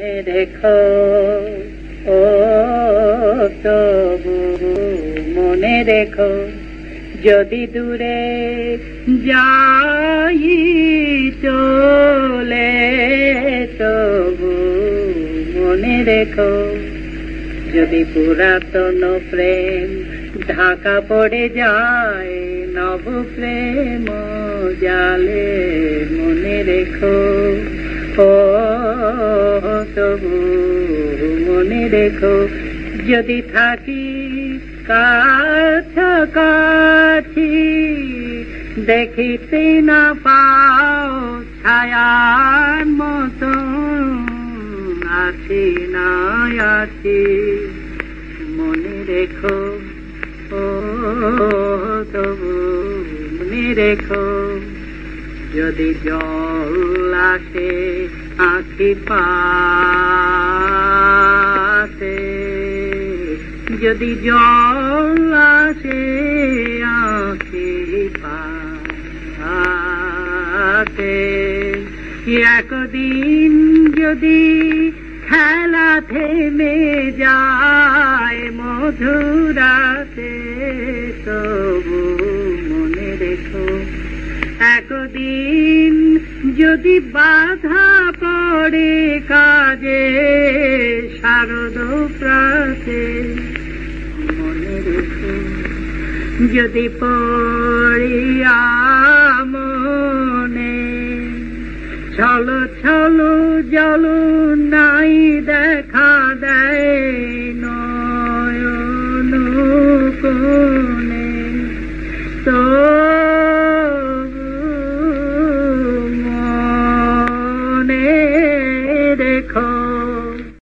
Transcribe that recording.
রেখো ও তবু মনে রেখো, যদি দূরে যাই চলে তবু মনে রেখো, যদি পুরাতন প্রেম ঢাকা পড়ে যায় নব প্রেম জালে মনে রেখো ও তবু মনে রেখো, যদি থাকি কাছাকাছি দেখিতে না পাও ছায়ার মতো আছি না আছি মনে রেখো ও তবু মনে রেখো, যদি জল আসে আঁখি পাশে, যদি জল আসে আঁখি পাশে, একদিন যদি খেলা থেমে যায় মধুরাতে তবু মনে রেখো, একদিন যদি বাধা পড়ে কাজে শারদ প্রাতে মনে রেখো, যদি পড়িয়া মনে ছলো ছলো জল নাই দেখা দেয় নয়ন কোণে তো মনে রেখো।